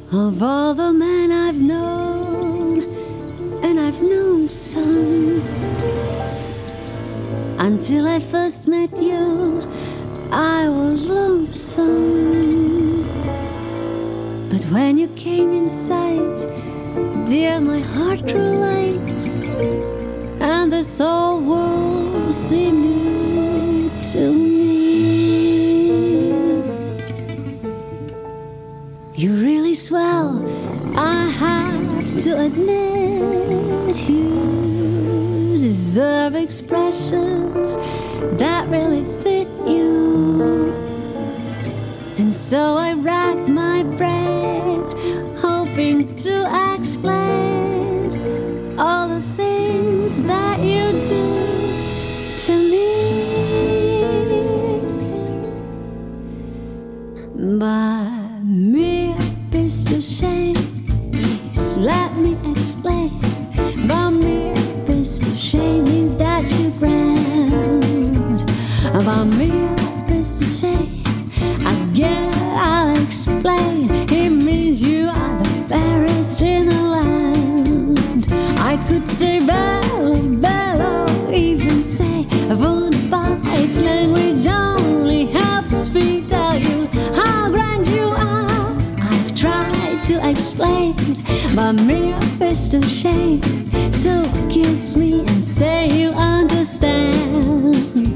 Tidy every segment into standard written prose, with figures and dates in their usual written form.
of all the men I've known, and I've known some. Until I first met you, I was lonesome. But when you came in sight, dear, my heart grew light, and this whole world seemed new to me. You're really swell, I have to admit. You deserve expressions that really fit you. And so I racked my brain, hoping to explain all the things that you do to me. But mere piece of shame, please let me explain. But mere piece of shame means that you grant. But mere piece of shame, again I'll explain. It means you are the fairest in the land. I could say bello, bello, even say wunderbar. Each language only helps me tell you how grand you are. I've tried to explain, but mere fist of shame. So kiss me and say you understand.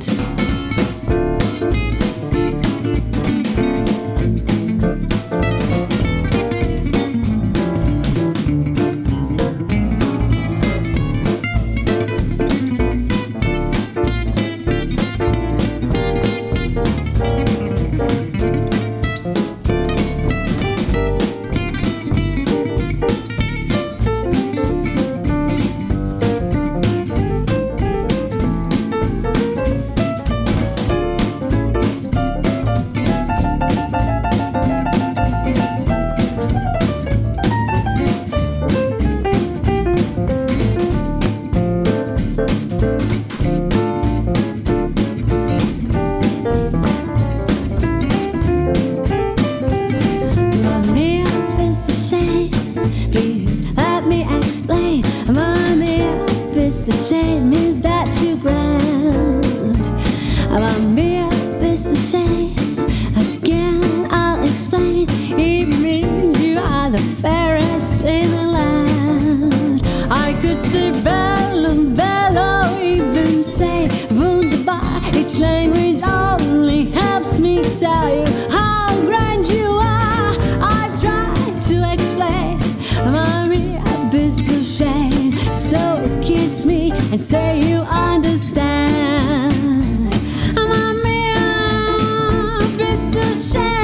And say you understand. I'm a mere piece of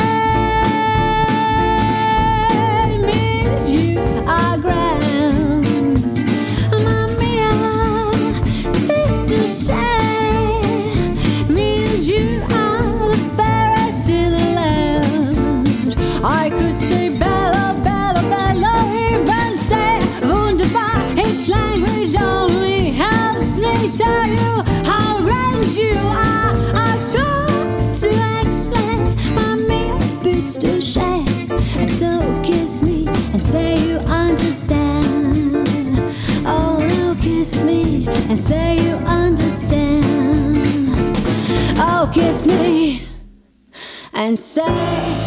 shame, means you are grand. I'm a mere piece of shame, means you are the fairest in the land. I could say bello, bello, bello, even say wunderbar. Each language only helps me tell you how grand you are. I've tried to explain my mere piece of shame. And so kiss me and say you understand. Oh, now kiss me and say you understand. Oh, kiss me and say